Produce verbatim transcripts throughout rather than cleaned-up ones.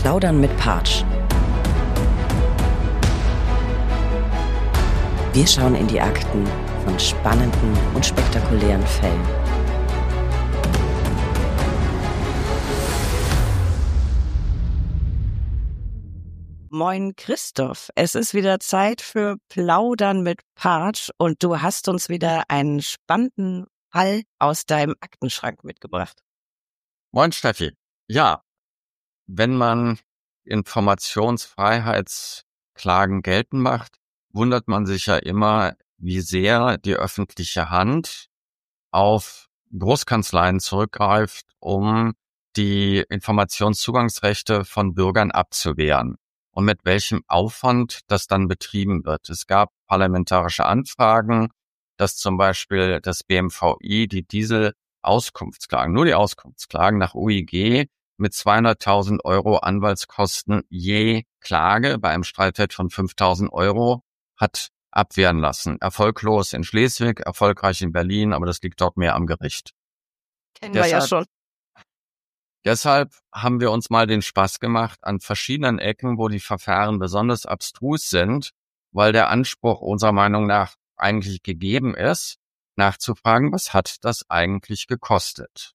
Plaudern mit Partsch. Wir schauen in die Akten von spannenden und spektakulären Fällen. Moin Christoph, es ist wieder Zeit für Plaudern mit Partsch und du hast uns wieder einen spannenden Fall aus deinem Aktenschrank mitgebracht. Moin Steffi. Ja, wenn man Informationsfreiheitsklagen geltend macht, wundert man sich ja immer, wie sehr die öffentliche Hand auf Großkanzleien zurückgreift, um die Informationszugangsrechte von Bürgern abzuwehren und mit welchem Aufwand das dann betrieben wird. Es gab parlamentarische Anfragen, dass zum Beispiel das B M V I die Diesel-Auskunftsklagen, nur die Auskunftsklagen nach O I G mit zweihunderttausend Euro Anwaltskosten je Klage bei einem Streitwert von fünftausend Euro hat abwehren lassen. Erfolglos in Schleswig, erfolgreich in Berlin, aber das liegt dort mehr am Gericht. Kennen wir ja schon. Deshalb haben wir uns mal den Spaß gemacht, an verschiedenen Ecken, wo die Verfahren besonders abstrus sind, weil der Anspruch unserer Meinung nach eigentlich gegeben ist, nachzufragen, was hat das eigentlich gekostet?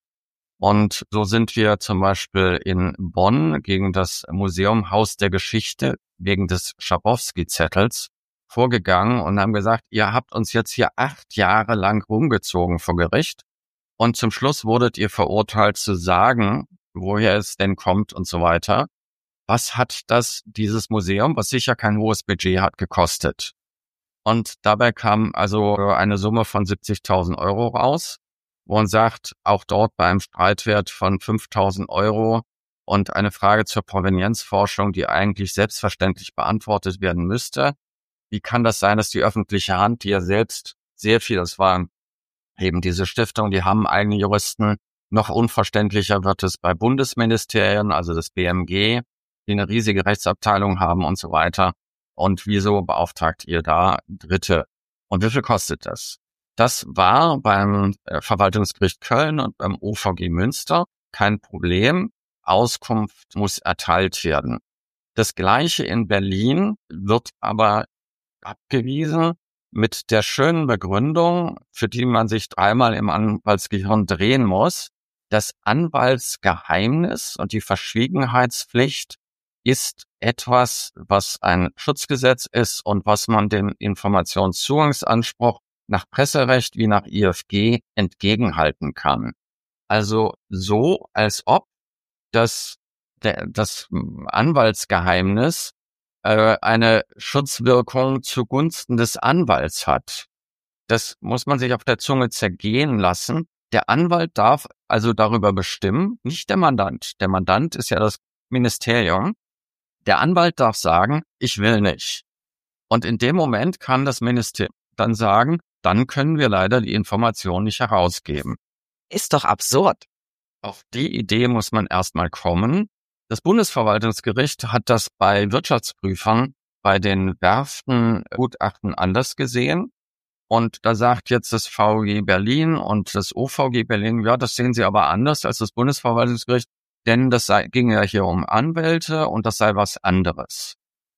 Und so sind wir zum Beispiel in Bonn gegen das Museum Haus der Geschichte wegen des Schabowski-Zettels vorgegangen und haben gesagt, ihr habt uns jetzt hier acht Jahre lang rumgezogen vor Gericht und zum Schluss wurdet ihr verurteilt zu sagen, woher es denn kommt und so weiter. Was hat das, dieses Museum, was sicher kein hohes Budget hat, gekostet? Und dabei kam also eine Summe von siebzigtausend Euro raus, wo man sagt, auch dort bei einem Streitwert von fünftausend Euro und eine Frage zur Provenienzforschung, die eigentlich selbstverständlich beantwortet werden müsste. Wie kann das sein, dass die öffentliche Hand, die ja selbst sehr viel, das waren eben diese Stiftung, die haben eigene Juristen, noch unverständlicher wird es bei Bundesministerien, also das B M G, die eine riesige Rechtsabteilung haben und so weiter. Und wieso beauftragt ihr da Dritte? Und wie viel kostet das? Das war beim Verwaltungsgericht Köln und beim O V G Münster kein Problem. Auskunft muss erteilt werden. Das Gleiche in Berlin wird aber abgewiesen mit der schönen Begründung, für die man sich dreimal im Anwaltsgehirn drehen muss. Das Anwaltsgeheimnis und die Verschwiegenheitspflicht ist etwas, was ein Schutzgesetz ist und was man dem Informationszugangsanspruch nach Presserecht wie nach I F G entgegenhalten kann. Also so, als ob das, der, das Anwaltsgeheimnis äh, eine Schutzwirkung zugunsten des Anwalts hat. Das muss man sich auf der Zunge zergehen lassen. Der Anwalt darf also darüber bestimmen, nicht der Mandant. Der Mandant ist ja das Ministerium. Der Anwalt darf sagen, ich will nicht. Und in dem Moment kann das Ministerium dann sagen, dann können wir leider die Information nicht herausgeben. Ist doch absurd. Auf die Idee muss man erstmal kommen. Das Bundesverwaltungsgericht hat das bei Wirtschaftsprüfern bei den Werften-Gutachten anders gesehen. Und da sagt jetzt das V G Berlin und das O V G Berlin, ja, das sehen sie aber anders als das Bundesverwaltungsgericht, denn das sei, ging ja hier um Anwälte und das sei was anderes.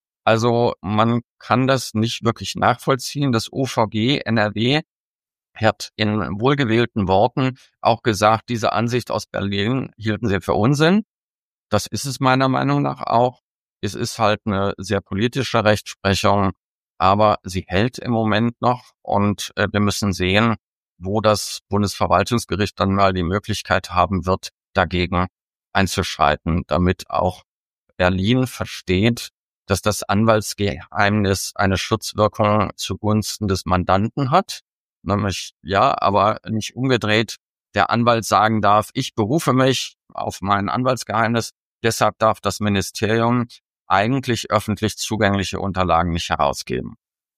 Also man kann das nicht wirklich nachvollziehen. Das O V G N R W hat in wohlgewählten Worten auch gesagt, diese Ansicht aus Berlin hielten sie für Unsinn. Das ist es meiner Meinung nach auch. Es ist halt eine sehr politische Rechtsprechung, aber sie hält im Moment noch und äh, wir müssen sehen, wo das Bundesverwaltungsgericht dann mal die Möglichkeit haben wird, dagegen einzuschreiten, damit auch Berlin versteht, dass das Anwaltsgeheimnis eine Schutzwirkung zugunsten des Mandanten hat. Nämlich, ja, aber nicht umgedreht, der Anwalt sagen darf, ich berufe mich auf mein Anwaltsgeheimnis, deshalb darf das Ministerium eigentlich öffentlich zugängliche Unterlagen nicht herausgeben.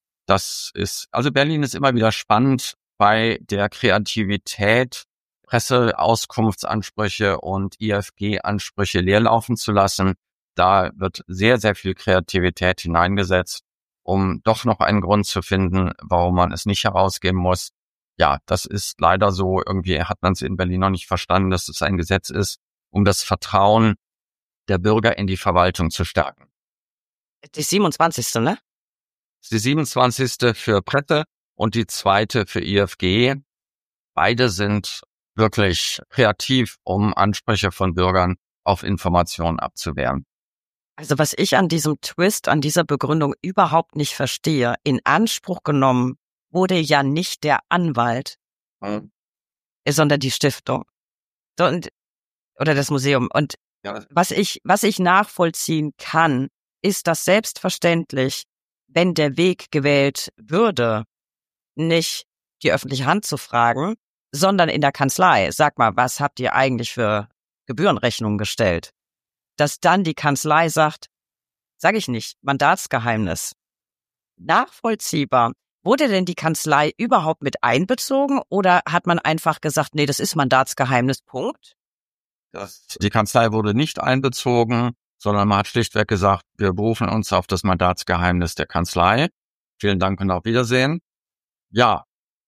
Das ist, also Berlin ist immer wieder spannend bei der Kreativität, Presseauskunftsansprüche und I F G-Ansprüche leerlaufen zu lassen. Da wird sehr, sehr viel Kreativität hineingesetzt, um doch noch einen Grund zu finden, warum man es nicht herausgeben muss. Ja, das ist leider so. Irgendwie hat man es in Berlin noch nicht verstanden, dass es ein Gesetz ist, um das Vertrauen der Bürger in die Verwaltung zu stärken. Die siebenundzwanzigste, ne? Die siebenundzwanzigste für Presse und die zweite für I F G. Beide sind wirklich kreativ, um Ansprüche von Bürgern auf Informationen abzuwehren. Also was ich an diesem Twist, an dieser Begründung überhaupt nicht verstehe, in Anspruch genommen wurde ja nicht der Anwalt, hm. sondern die Stiftung und, oder das Museum. Und ja. was ich, was ich nachvollziehen kann, ist, dass selbstverständlich, wenn der Weg gewählt würde, nicht die öffentliche Hand zu fragen, sondern in der Kanzlei. Sag mal, was habt ihr eigentlich für Gebührenrechnungen gestellt? Dass dann die Kanzlei sagt, sage ich nicht, Mandatsgeheimnis. Nachvollziehbar. Wurde denn die Kanzlei überhaupt mit einbezogen oder hat man einfach gesagt, nee, das ist Mandatsgeheimnis, Punkt? Das, die Kanzlei wurde nicht einbezogen, sondern man hat schlichtweg gesagt, wir berufen uns auf das Mandatsgeheimnis der Kanzlei. Vielen Dank und auf Wiedersehen. Ja,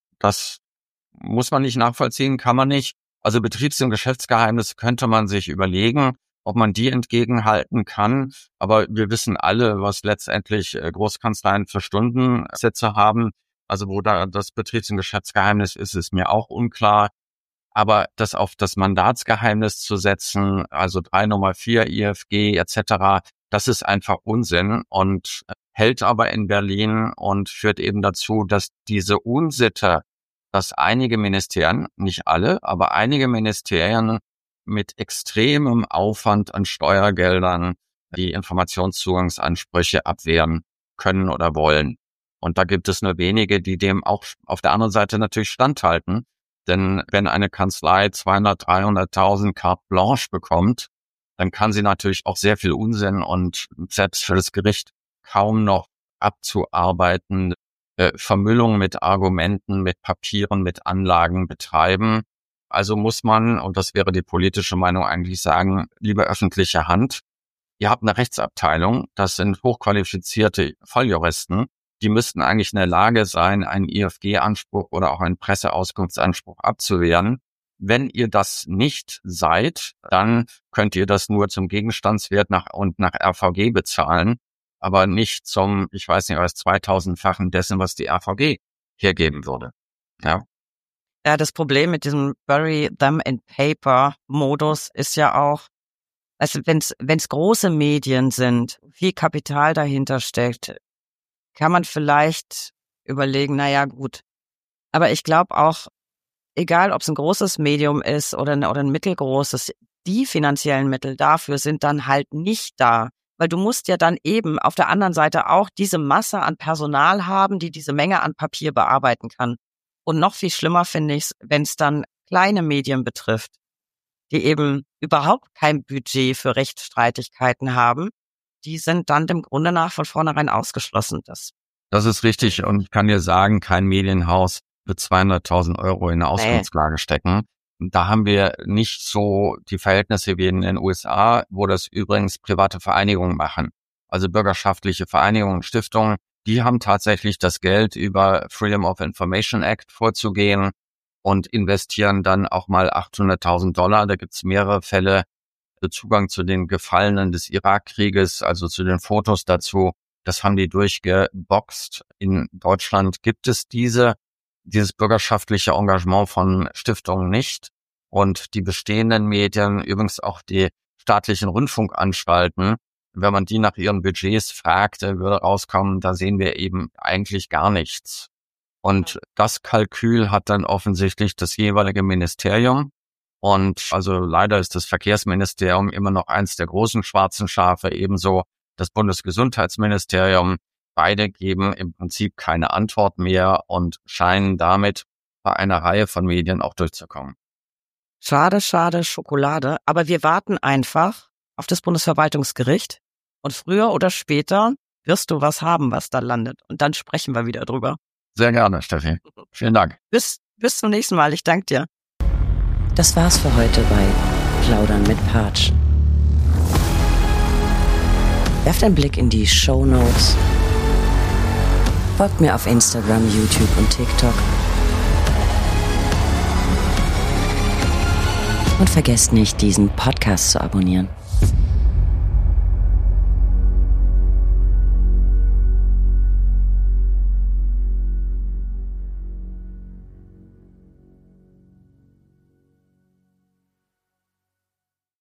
das muss man nicht nachvollziehen, kann man nicht. Also Betriebs- und Geschäftsgeheimnisse könnte man sich überlegen, ob man die entgegenhalten kann. Aber wir wissen alle, was letztendlich Großkanzleien für Stundensätze haben. Also wo da das Betriebs- und Geschäftsgeheimnis ist, ist mir auch unklar. Aber das auf das Mandatsgeheimnis zu setzen, also drei Nummer vier I F G et cetera, das ist einfach Unsinn und hält aber in Berlin und führt eben dazu, dass diese Unsitte, dass einige Ministerien, nicht alle, aber einige Ministerien mit extremem Aufwand an Steuergeldern die Informationszugangsansprüche abwehren können oder wollen. Und da gibt es nur wenige, die dem auch auf der anderen Seite natürlich standhalten. Denn wenn eine Kanzlei zweihundert, dreihunderttausend carte blanche bekommt, dann kann sie natürlich auch sehr viel Unsinn und selbst für das Gericht kaum noch abzuarbeiten, äh, Vermüllung mit Argumenten, mit Papieren, mit Anlagen betreiben. Also muss man, und das wäre die politische Meinung, eigentlich sagen, liebe öffentliche Hand, ihr habt eine Rechtsabteilung, das sind hochqualifizierte Volljuristen, die müssten eigentlich in der Lage sein, einen I F G-Anspruch oder auch einen Presseauskunftsanspruch abzuwehren. Wenn ihr das nicht seid, dann könnt ihr das nur zum Gegenstandswert nach und nach R V G bezahlen, aber nicht zum, ich weiß nicht, was zweitausendfachen dessen, was die R V G hergeben würde. Ja. Ja, das Problem mit diesem Bury them in paper Modus ist ja auch, also wenn's, wenn's große Medien sind, viel Kapital dahinter steckt, kann man vielleicht überlegen, na ja, gut. Aber ich glaube auch, egal ob es ein großes Medium ist oder ein, oder ein mittelgroßes, die finanziellen Mittel dafür sind dann halt nicht da. Weil du musst ja dann eben auf der anderen Seite auch diese Masse an Personal haben, die diese Menge an Papier bearbeiten kann. Und noch viel schlimmer finde ich es, wenn es dann kleine Medien betrifft, die eben überhaupt kein Budget für Rechtsstreitigkeiten haben. Die sind dann dem Grunde nach von vornherein ausgeschlossen. Das, das ist richtig. Und ich kann dir sagen, kein Medienhaus wird zweihunderttausend Euro in eine Auskunftsklage nee. stecken. Da haben wir nicht so die Verhältnisse wie in den U S A, wo das übrigens private Vereinigungen machen. Also bürgerschaftliche Vereinigungen, Stiftungen, die haben tatsächlich das Geld über Freedom of Information Act vorzugehen und investieren dann auch mal achthunderttausend Dollar. Da gibt's mehrere Fälle. Zugang zu den Gefallenen des Irakkrieges, also zu den Fotos dazu, das haben die durchgeboxt. In Deutschland gibt es diese, dieses bürgerschaftliche Engagement von Stiftungen nicht. Und die bestehenden Medien, übrigens auch die staatlichen Rundfunkanstalten, wenn man die nach ihren Budgets fragt, würde rauskommen, da sehen wir eben eigentlich gar nichts. Und das Kalkül hat dann offensichtlich das jeweilige Ministerium. Und also leider ist das Verkehrsministerium immer noch eins der großen schwarzen Schafe, ebenso das Bundesgesundheitsministerium. Beide geben im Prinzip keine Antwort mehr und scheinen damit bei einer Reihe von Medien auch durchzukommen. Schade, schade, Schokolade. Aber wir warten einfach auf das Bundesverwaltungsgericht und früher oder später wirst du was haben, was da landet. Und dann sprechen wir wieder drüber. Sehr gerne, Steffi. Vielen Dank. Bis, bis zum nächsten Mal. Ich danke dir. Das war's für heute bei Plaudern mit Patsch. Werft einen Blick in die Shownotes. Folgt mir auf Instagram, YouTube und TikTok. Und vergesst nicht, diesen Podcast zu abonnieren.